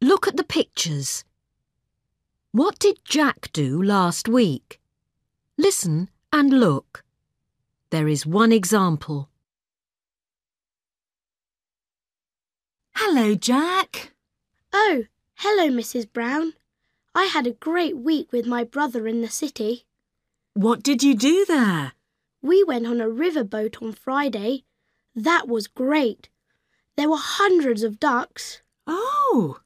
Look at the pictures. What did Jack do last week? Listen and look. There is one example. Hello, Jack. Oh, hello, Mrs. Brown. I had a great week with my brother in the city. What did you do there? We went on a riverboat on Friday. That was great. There were hundreds of ducks. Oh!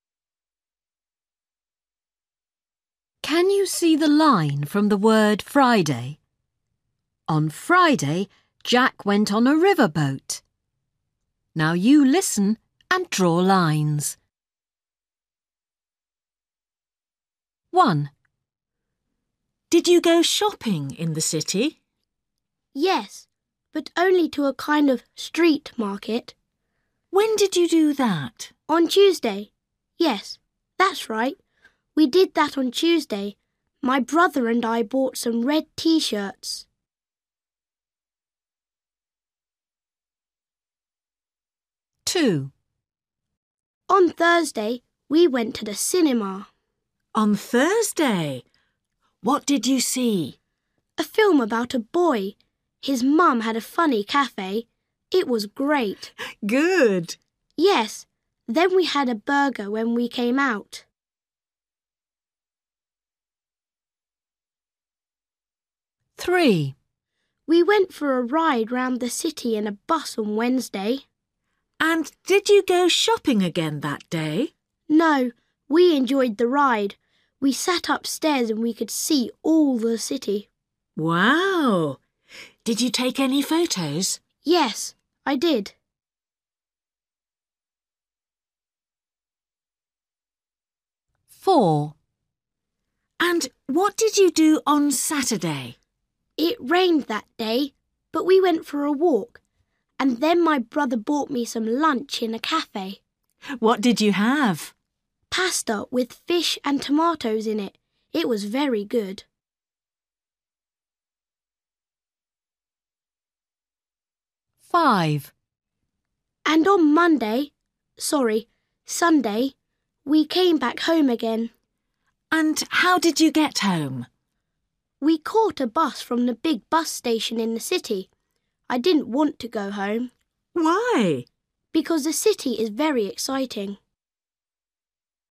Can you see the line from the word Friday? On Friday, Jack went on a riverboat. Now you listen and draw lines. 1. Did you go shopping in the city? Yes, but only to a kind of street market. When did you do that? On Tuesday. Yes, that's right. We did that on Tuesday. My brother and I bought some red T-shirts. 2. On Thursday, we went to the cinema. On Thursday. What did you see? A film about a boy. His mum had a funny cafe. It was great. Good. Yes, then we had a burger when we came out. 3. We went for a ride round the city in a bus on Wednesday. And did you go shopping again that day? No, we enjoyed the ride. We sat upstairs and we could see all the city. Wow! Did you take any photos? Yes, I did. 4. And what did you do on Saturday? It rained that day, but we went for a walk. And then my brother bought me some lunch in a cafe. What did you have? Pasta with fish and tomatoes in it. It was very good. 5. And on Sunday, we came back home again. And how did you get home? We caught a bus from the big bus station in the city. I didn't want to go home. Why? Because the city is very exciting.